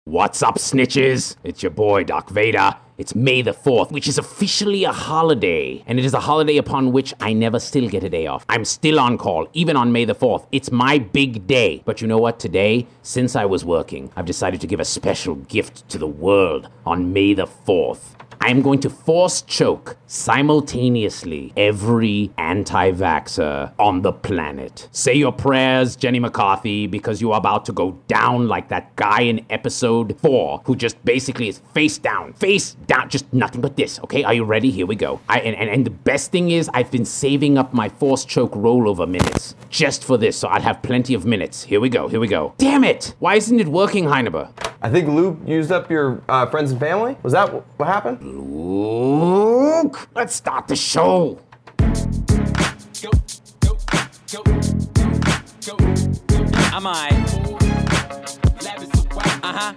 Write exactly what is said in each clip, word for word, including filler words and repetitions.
What's up, snitches? It's your boy, Doc Vader. It's May the fourth, which is officially a holiday. And it is a holiday upon which I never still get a day off. I'm still on call, even on May the fourth. It's my big day. But you know what? Today, since I was working, I've decided to give a special gift to the world on May the fourth. I am going to force choke simultaneously every anti-vaxxer on the planet. Say your prayers, Jenny McCarthy, because you are about to go down like that guy in episode four who just basically is face down, face down, just nothing but this, okay? Are you ready? Here we go. I and, and, and the best thing is I've been saving up my force choke rollover minutes just for this, so I'll have plenty of minutes. Here we go, here we go. Damn it! Why isn't it working, Heineber? I think Luke used up your uh, friends and family. Was that what happened? Luke, let's start the show. Go, go, go, go, go. I'm I. Uh-huh.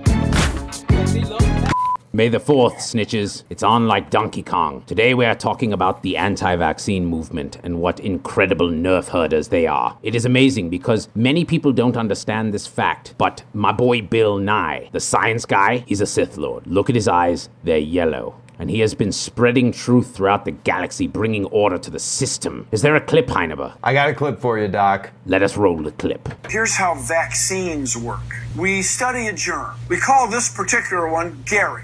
May the fourth, snitches. It's on like Donkey Kong. Today we are talking about the anti-vaccine movement and what incredible nerf herders they are. It is amazing because many people don't understand this fact, but my boy Bill Nye, the science guy, is a Sith Lord. Look at his eyes, they're yellow. And he has been spreading truth throughout the galaxy, bringing order to the system. Is there a clip, Heineber? I got a clip for you, Doc. Let us roll the clip. Here's how vaccines work. We study a germ. We call this particular one Gary.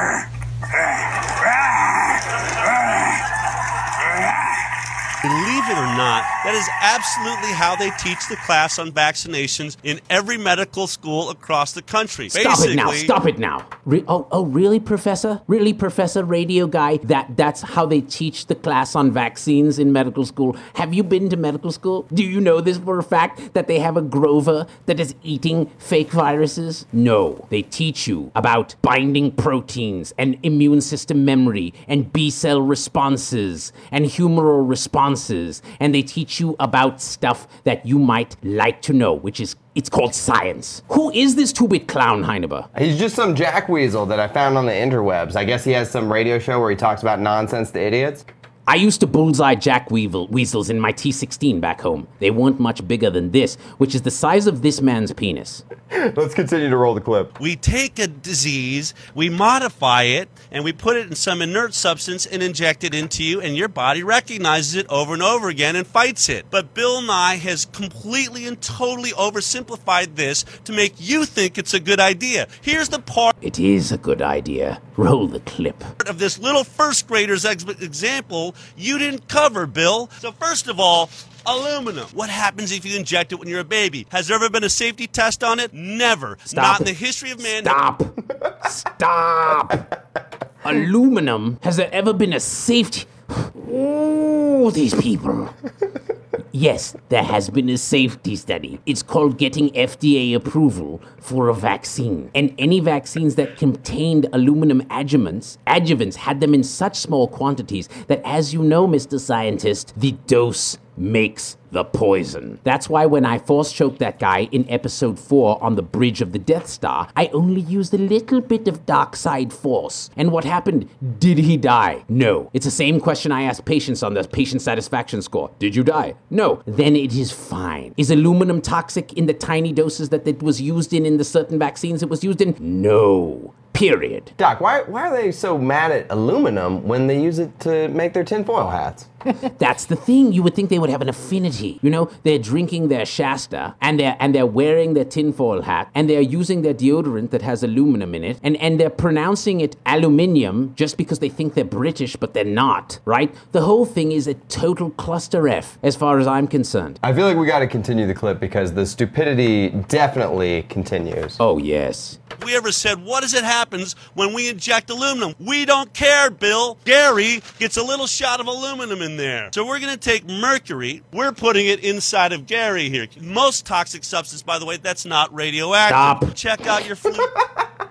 Believe it or not, that is absolutely how they teach the class on vaccinations in every medical school across the country. Stop Basically, it now, stop it now. Re- oh, oh, really, Professor? Really, Professor Radio Guy? That That's how they teach the class on vaccines in medical school? Have you been to medical school? Do you know this for a fact, that they have a Grover that is eating fake viruses? No, they teach you about binding proteins and immune system memory and B-cell responses and humoral responses. And they teach you about stuff that you might like to know, which is, it's called science. Who is this two-bit clown, Heineber? He's just some jackweasel that I found on the interwebs. I guess he has some radio show where he talks about nonsense to idiots. I used to bullseye jack weevil, weasels in my T sixteen back home. They weren't much bigger than this, which is the size of this man's penis. Let's continue to roll the clip. we take a disease, we modify it, and we put it in some inert substance and inject it into you, and your body recognizes it over and over again and fights it. But Bill Nye has completely and totally oversimplified this to make you think it's a good idea. Here's the part It is a good idea. Roll the clip. of this little first grader's ex- example you didn't cover, Bill. So first of all, aluminum. What happens if you inject it when you're a baby? Has there ever been a safety test on it? Never. Stop. Not in the history of man. Stop. Stop. Aluminum. Has there ever been a safety... Oh, these people. Yes, there has been a safety study. It's called getting F D A approval for a vaccine. And any vaccines that contained aluminum adjuvants, adjuvants had them in such small quantities that, as you know, Mister Scientist, the dose makes the poison. That's why when I force choked that guy in episode four on the bridge of the Death Star, I only used a little bit of dark side force. And what happened? Did he die? No. It's the same question I asked patients on the patient satisfaction score. Did you die? No. Then it is fine. Is aluminum toxic in the tiny doses that it was used in in the certain vaccines it was used in? No. Period. Doc, why why are they so mad at aluminum when they use it to make their tinfoil hats? That's the thing. You would think they would have an affinity. You know, they're drinking their Shasta and they're and they're wearing their tinfoil hat and they're using their deodorant that has aluminum in it and, and they're pronouncing it aluminium just because they think they're British, but they're not, right? The whole thing is a total cluster F as far as I'm concerned. I feel like we got to continue the clip because the stupidity definitely continues. Oh, yes. We ever said, what does it happens when we inject aluminum? We don't care, Bill. Gary gets a little shot of aluminum in there. So we're going to take mercury. We're putting it inside of Gary here. Most toxic substance, by the way, that's not radioactive. Stop. Check out your flu.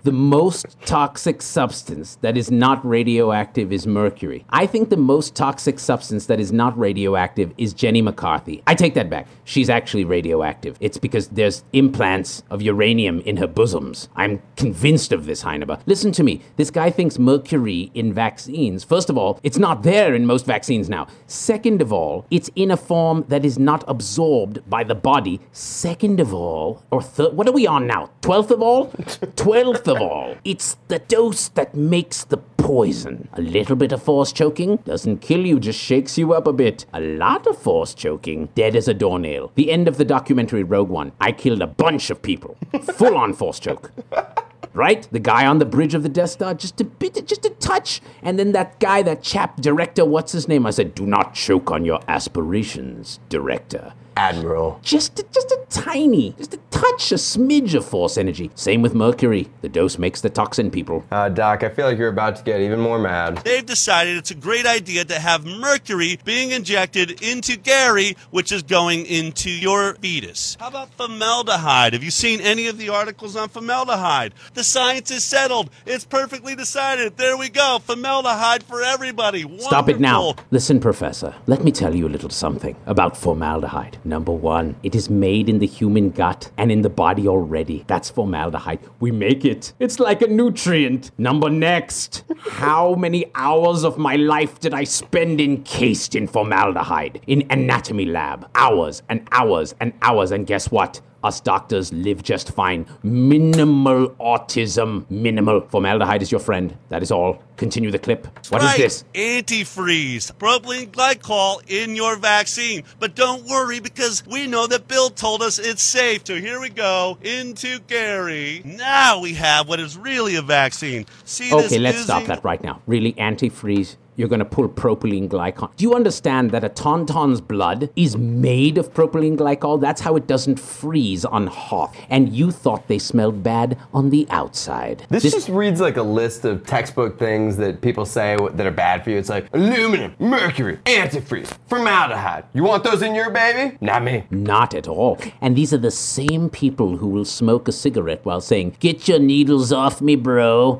the most toxic substance that is not radioactive is mercury. I think the most toxic substance that is not radioactive is Jenny McCarthy. I take that back. She's actually radioactive. It's because there's implants of uranium in her bosoms. I'm convinced of this, Heineba. Listen to me. This guy thinks mercury in vaccines. First of all, it's not there in most vaccines now. Second of all, it's in a form that is not absorbed by the body. Second of all, or third, what are we on now? Twelfth of all? Twelfth of all, it's the dose that makes the poison. A little bit of force choking doesn't kill you, just shakes you up a bit. A lot of force choking, dead as a doornail. The end of the documentary Rogue One. I killed a bunch of people. Full on force choke. Right? The guy on the bridge of the Death Star, just a bit, just a touch. And then that guy, that chap, director, what's his name? I said, do not choke on your aspirations, director. Admiral. Just a, just a tiny, just a touch, a smidge of force energy. Same with mercury. The dose makes the toxin, people. Uh, Doc, I feel like you're about to get even more mad. They've decided it's a great idea to have mercury being injected into Gary, which is going into your fetus. How about formaldehyde? Have you seen any of the articles on formaldehyde? The science is settled. It's perfectly decided. There we go. Formaldehyde for everybody. Wonderful. Stop it now. Listen, Professor, let me tell you a little something about formaldehyde. Number one, it is made in the human gut and in the body already. That's formaldehyde. We make it. It's like a nutrient. Number next, how many hours of my life did I spend encased in formaldehyde? In anatomy lab. Hours and hours and hours. And guess what? Us doctors live just fine. Minimal autism. Minimal. Formaldehyde is your friend. That is all. Continue the clip. What right. is this? Antifreeze. Propylene glycol in your vaccine. But don't worry because we know that Bill told us it's safe. So here we go. Into Gary. Now we have what is really a vaccine. See this Okay, let's oozing? stop that right now. Really, antifreeze? You're going to pull propylene glycol. Do you understand that a tauntaun's blood is made of propylene glycol? That's how it doesn't freeze on Hoth. And you thought they smelled bad on the outside. This, this just reads like a list of textbook things that people say that are bad for you. It's like aluminum, mercury, antifreeze, formaldehyde. You want those in your baby? Not me. Not at all. And these are the same people who will smoke a cigarette while saying, "Get your needles off me, bro."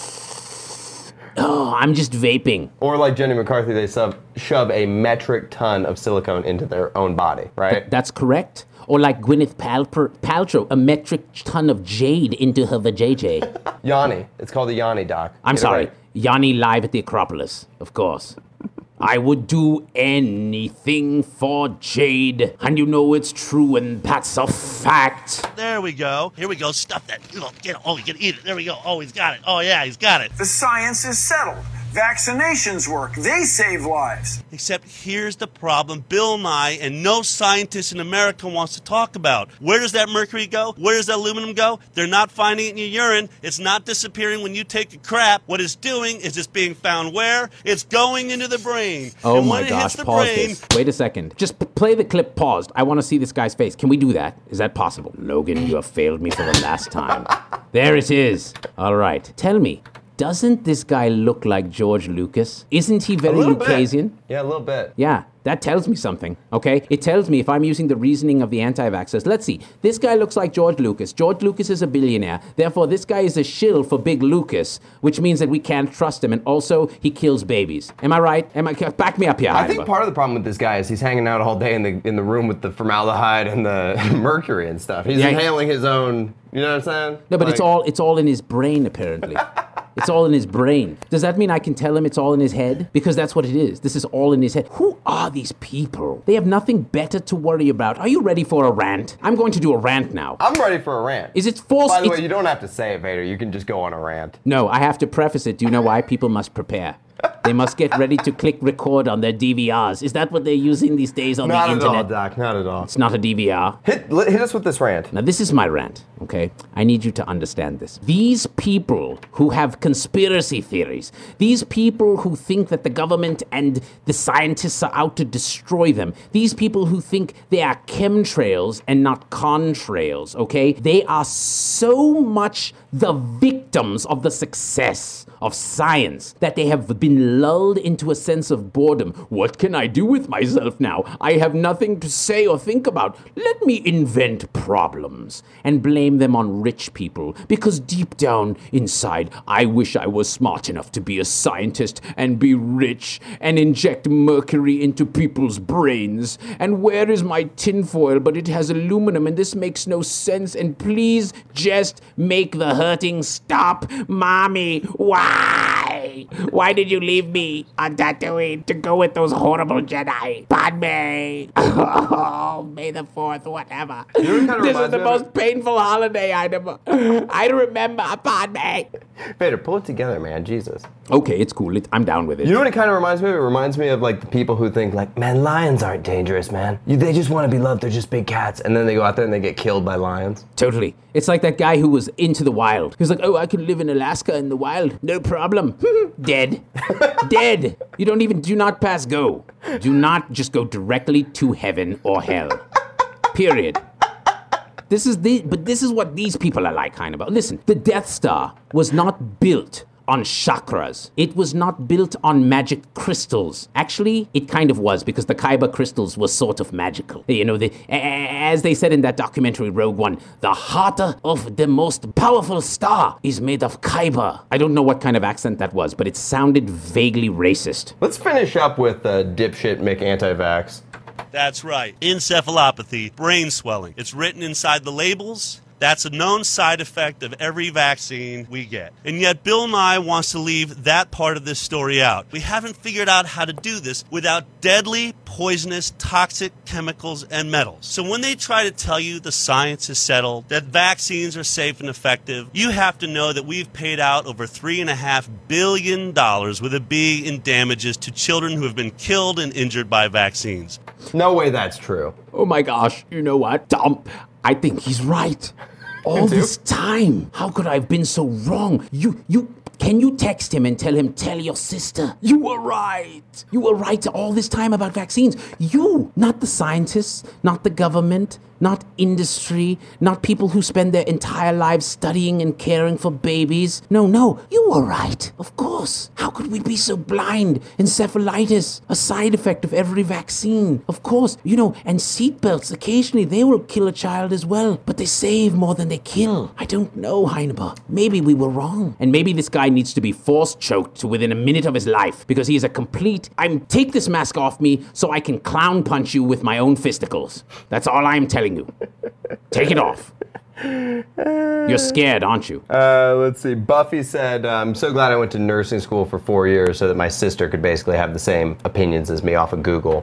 Oh, I'm just vaping. Or like Jenny McCarthy, they sub, shove a metric ton of silicone into their own body, right? Th- that's correct. Or like Gwyneth Palper- Paltrow, a metric ton of jade into her vajayjay. Yanni. It's called the Yanni, Doc. I'm Get it sorry. right. Yanni live at the Acropolis, of course. I would do anything for jade, and you know it's true, and that's a fact. There we go. Here we go. Stuff that. You know, get. Oh, you can eat it. There we go. Oh, he's got it. Oh, yeah, he's got it. The science is settled. Vaccinations work. They save lives. Except here's the problem Bill Nye and no scientist in America wants to talk about. Where does that mercury go? Where does that aluminum go? They're not finding it in your urine. It's not disappearing when you take a crap. What it's doing is it's being found where? It's going into the brain. Oh and my when it gosh, hits the pause brain, this. Wait a second. Just p- play the clip paused. I want to see this guy's face. Can we do that? Is that possible? Logan, you have failed me for the last time. There it is. All right. Tell me, doesn't this guy look like George Lucas? Isn't he very A little bit. Lucasian? Yeah, a little bit. Yeah, that tells me something, okay? It tells me if I'm using the reasoning of the anti-vaxxers. Let's see. This guy looks like George Lucas. George Lucas is a billionaire. Therefore, this guy is a shill for Big Lucas, which means that we can't trust him. And also, he kills babies. Am I right? Am I? Back me up here, I think Haiba. part of the problem with this guy is he's hanging out all day in the in the room with the formaldehyde and the mercury and stuff. He's Yeah. inhaling his own, you know what I'm saying? No, but it's Like- all it's all in his brain, apparently. It's all in his brain. Does that mean I can tell him it's all in his head? Because that's what it is. This is all in his head. Who are these people? They have nothing better to worry about. Are you ready for a rant? I'm going to do a rant now. I'm ready for a rant. Is it false? By the It's- way, you don't have to say it, Vader. You can just go on a rant. No, I have to preface it. Do you know why? People must prepare. They must get ready to click record on their D V Rs. Is that what they're using these days on Not the at all, internet? Doc. Not at all. It's not a D V R. Hit li- hit us with this rant. Now, this is my rant, okay? I need you to understand this. These people who have conspiracy theories, these people who think that the government and the scientists are out to destroy them, these people who think they are chemtrails and not contrails, okay? They are so much the victims of the success of science that they have been lulled into a sense of boredom. What can I do with myself now? I have nothing to say or think about. Let me invent problems and blame them on rich people, because deep down inside, I wish I was smart enough to be a scientist and be rich and inject mercury into people's brains. And where is my tinfoil? But it has aluminum, and this makes no sense. And please just make the hurting stop. Mommy, why? Why did you leave me on Tatooine to go with those horrible Jedi? Padme. Oh, May the fourth, whatever. You know what This is reminds the me of? most painful holiday item. I remember, Padme. Vader, pull it together, man. Jesus. Okay, it's cool. It, I'm down with it. You know what it kind of reminds me of? It reminds me of like the people who think like, man, lions aren't dangerous, man. You, they just want to be loved. They're just big cats. And then they go out there and they get killed by lions. Totally. It's like that guy who was into the wild. He was like, oh, I can live in Alaska in the wild. No problem. Dead. Dead. You don't even, do not pass go. Do not just go directly to heaven or hell. Period. This is the, but this is what these people are like, kind of. Listen, the Death Star was not built on chakras. It was not built on magic crystals. Actually, it kind of was, because the Kyber crystals were sort of magical. You know, the, as they said in that documentary Rogue One, the heart of the most powerful star is made of Kyber. I don't know what kind of accent that was, but it sounded vaguely racist. Let's finish up with uh, dipshit Mick Anti-Vax. That's right. Encephalopathy, brain swelling. It's written inside the labels. That's a known side effect of every vaccine we get. And yet Bill Nye wants to leave that part of this story out. We haven't figured out how to do this without deadly, poisonous, toxic chemicals and metals. So when they try to tell you the science is settled, that vaccines are safe and effective, you have to know that we've paid out over three and a half billion dollars with a B in damages to children who have been killed and injured by vaccines. No way that's true. Oh my gosh, you know what, Tom? I think he's right. All this time, how could I have been so wrong? You, you, can you text him and tell him, tell your sister, you were right. You were right all this time about vaccines. You, not the scientists, not the government, not industry, not people who spend their entire lives studying and caring for babies. No, no, you were right. Of course. How could we be so blind? Encephalitis, a side effect of every vaccine. Of course, you know, and seatbelts, occasionally they will kill a child as well, but they save more than they kill. I don't know, Heineber. Maybe we were wrong. And maybe this guy needs to be force choked to within a minute of his life, because he is a complete, I'm take this mask off me so I can clown punch you with my own fisticles. That's all I'm telling you. Take it off. You're scared, aren't you? Uh, let's see. Buffy said, I'm so glad I went to nursing school for four years so that my sister could basically have the same opinions as me off of Google.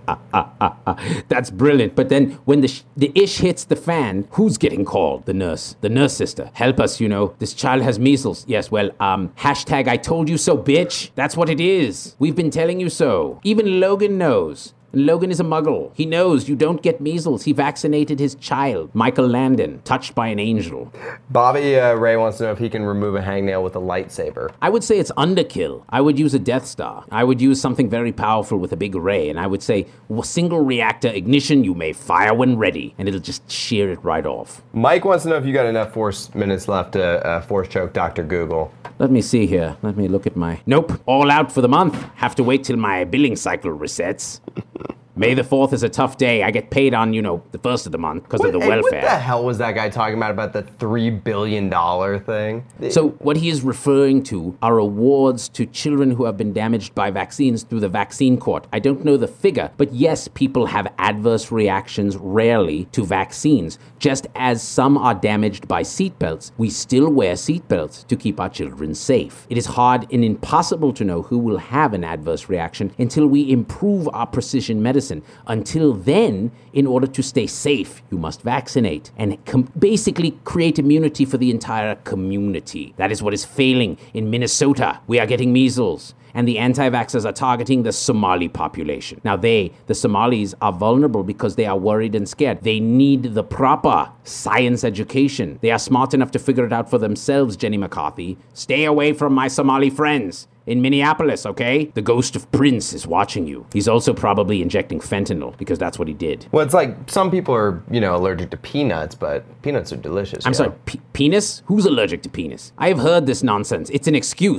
That's brilliant. But then when the sh- the ish hits the fan, who's getting called? The nurse. The nurse sister. Help us, you know. This child has measles. Yes, well, um, hashtag I told you so, bitch. That's what it is. We've been telling you so. Even Logan knows. Logan is a muggle. He knows you don't get measles. He vaccinated his child, Michael Landon, touched by an angel. Bobby uh, Ray wants to know if he can remove a hangnail with a lightsaber. I would say it's underkill. I would use a Death Star. I would use something very powerful with a big ray, and I would say, single reactor ignition, you may fire when ready, and it'll just shear it right off. Mike wants to know if you got enough force minutes left to uh, force choke Doctor Google. Let me see here. Let me look at my... Nope, all out for the month. Have to wait till my billing cycle resets. May the fourth is a tough day. I get paid on, you know, the first of the month because of the hey, welfare. What the hell was that guy talking about, about the three billion dollars thing? So what he is referring to are awards to children who have been damaged by vaccines through the vaccine court. I don't know the figure, but yes, people have adverse reactions rarely to vaccines. Just as some are damaged by seatbelts, we still wear seatbelts to keep our children safe. It is hard and impossible to know who will have an adverse reaction until we improve our precision medicine. Until then, in order to stay safe, you must vaccinate and com- basically create immunity for the entire community. That is what is failing in Minnesota. We are getting measles. And the anti-vaxxers are targeting the Somali population. Now they, the Somalis, are vulnerable because they are worried and scared. They need the proper science education. They are smart enough to figure it out for themselves, Jenny McCarthy. Stay away from my Somali friends. In Minneapolis, okay? The ghost of Prince is watching you. He's also probably injecting fentanyl because that's what he did. Well, it's like some people are, you know, allergic to peanuts, but peanuts are delicious. I'm you sorry, know? pe- penis? Who's allergic to penis? I have heard this nonsense. It's an excuse.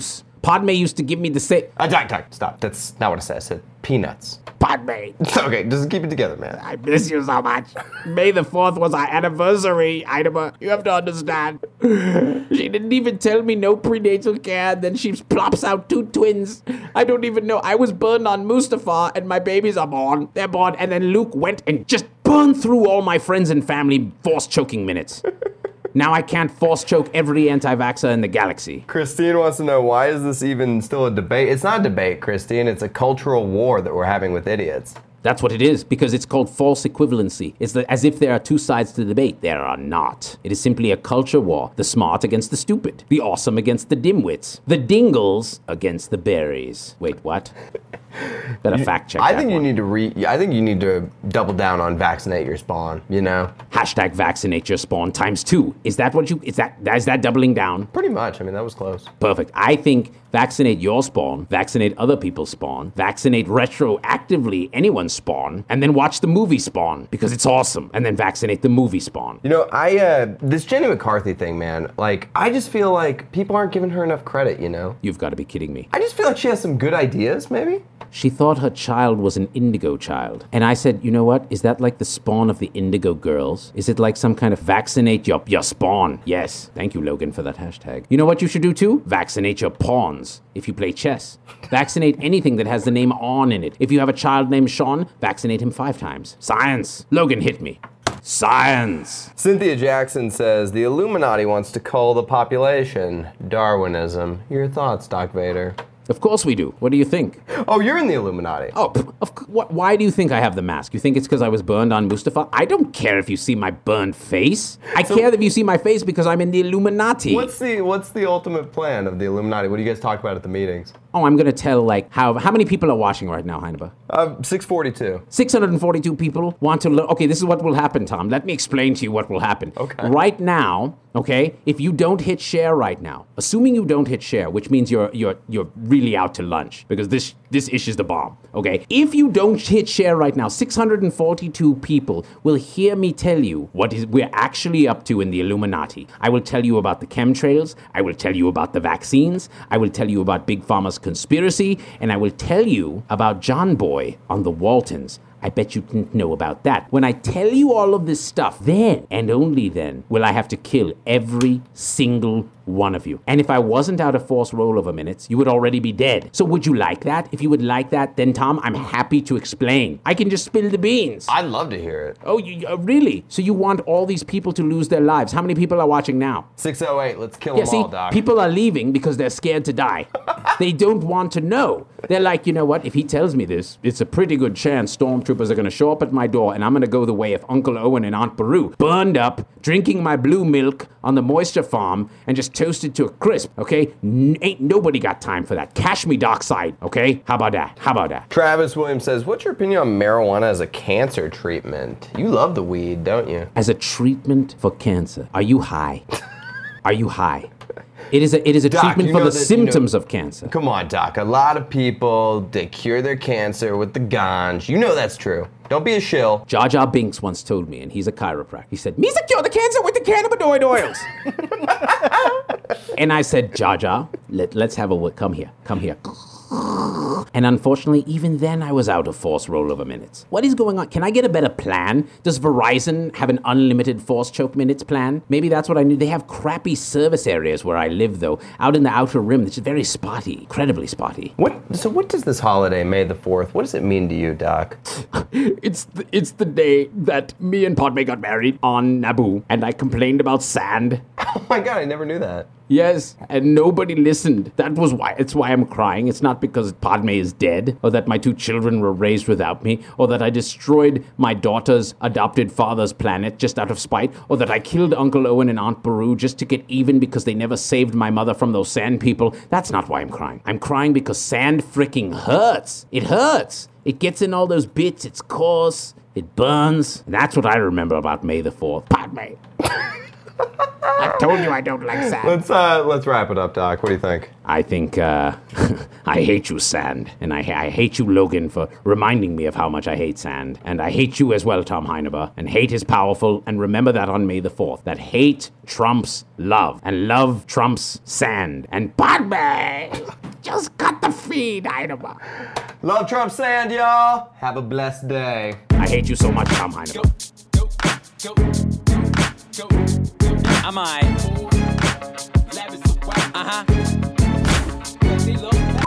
Padme used to give me the same... Uh, Doc, Doc, stop. That's not what I said. I said peanuts. Padme, Okay, just keep it together, man. I miss you so much. May the fourth was our anniversary, Idema. You have to understand. She didn't even tell me no prenatal care, then she plops out two twins. I don't even know. I was burned on Mustafar, and my babies are born. They're born, and then Luke went and just burned through all my friends and family force choking minutes. Now I can't force choke every anti-vaxxer in the galaxy. Christine wants to know, why is this even still a debate? It's not a debate, Christine. It's a cultural war that we're having with idiots. That's what it is, because it's called false equivalency. It's the, as if there are two sides to the debate. There are not. It is simply a culture war. The smart against the stupid. The awesome against the dimwits. The dingles against the berries. Wait, what? Better fact check I that think you one. need to re. I think you need to double down on vaccinate your spawn. You know, Hashtag vaccinate your spawn times two. Is that what you, is that, is that doubling down? pretty much. I mean, that was close. Perfect. I think vaccinate your spawn, vaccinate other people's spawn, vaccinate retroactively anyone's spawn, and then watch the movie Spawn, because it's awesome, and then vaccinate the movie Spawn. You know, I uh, this Jenny McCarthy thing, man. Like, I just feel like people aren't giving her enough credit. You know, You've got to be kidding me. I just feel like she has some good ideas, maybe. She thought her child was an indigo child. And I said, you know what? Is that like the spawn of the indigo girls? Is it like some kind of vaccinate your, your spawn? Yes. Thank you, Logan, for that hashtag. You know what you should do too? Vaccinate your pawns if you play chess. Vaccinate anything that has the name On in it. If you have a child named Sean, vaccinate him five times. Science. Logan, hit me. Science. Cynthia Jackson says the Illuminati wants to cull the population. Darwinism. Your thoughts, Doc Vader? Of course we do. What do you think? Oh, you're in the Illuminati. Oh, pff, of, c- wh- why do you think I have the mask? You think it's because I was burned on Mustafar? I don't care if you see my burned face. I care if you see my face because I'm in the Illuminati. What's the What's the ultimate plan of the Illuminati? What do you guys talk about at the meetings? Oh, I'm going to tell, like, how how many people are watching right now, Heineba? Uh, six forty-two. six hundred forty-two people want to learn. Okay, this is what will happen, Tom. Let me explain to you what will happen. Okay. Right now, okay, if you don't hit share right now, assuming you don't hit share, which means you're you're you're really out to lunch because this this ish is the bomb. Okay, if you don't hit share right now, six hundred forty-two people will hear me tell you what is we're actually up to in the Illuminati. I will tell you about the chemtrails. I will tell you about the vaccines. I will tell you about Big Pharma's conspiracy, and I will tell you about John Boy on the Waltons. I bet you didn't know about that. When I tell you all of this stuff, then and only then will I have to kill every single one of you. And if I wasn't out of force rollover minutes, you would already be dead. So would you like that? If you would like that, then Tom, I'm happy to explain. I can just spill the beans. I'd love to hear it. Oh, you, uh, really? So you want all these people to lose their lives? How many people are watching now? six oh eight. Let's kill Yeah, them see, all, Doc. people are leaving because they're scared to die. They don't want to know. They're like, you know what? If he tells me this, it's a pretty good chance stormtroopers are going to show up at my door and I'm going to go the way of Uncle Owen and Aunt Beru, burned up, drinking my blue milk on the moisture farm and just toasted to a crisp, okay? N- ain't nobody got time for that. Cash me Dockside, okay? How about that? How about that? Travis Williams says, what's your opinion on marijuana as a cancer treatment? You love the weed, don't you? As a treatment for cancer, are you high? Are you high? It is a, it is a Doc, treatment you for know the that, you symptoms know- of cancer. Come on, Doc. A lot of people, they cure their cancer with the ganj. You know that's true. Don't be a shill. Jar Jar Binks once told me, and he's a chiropractor, he said, Misa cure the cancer with the cannabinoid oils. And I said, Jar Jar, let, let's have a word. Come here. Come here. And unfortunately, even then I was out of force rollover minutes. What is going on? Can I get a better plan? Does Verizon have an unlimited force choke minutes plan? Maybe that's what I need. They have crappy service areas where I live, though, out in the outer rim. It's very spotty, incredibly spotty. What? So what does this holiday, May the fourth, what does it mean to you, Doc? It's the, it's the day that me and Padme got married on Naboo, and I complained about sand. Oh my God, I never knew that. Yes, and nobody listened. That was why. It's why I'm crying. It's not because Padme is dead, or that my two children were raised without me, or that I destroyed my daughter's adopted father's planet just out of spite, or that I killed Uncle Owen and Aunt Beru just to get even because they never saved my mother from those sand people. That's not why I'm crying. I'm crying because sand freaking hurts. It hurts. It gets in all those bits. It's coarse. It burns. And that's what I remember about May the fourth. Padme. I told you I don't like sand. Let's uh, let's wrap it up, Doc. What do you think? I think, uh, I hate you, Sand. And I, I hate you, Logan, for reminding me of how much I hate Sand. And I hate you as well, Tom Heineba. And hate is powerful. And remember that on May the fourth. That hate trumps love. And love trumps sand. And Padme! Just cut the feed, Heinemann. Love Trump Sand, y'all. Have a blessed day. I hate you so much, Tom Heinemann. Am I? Uh huh.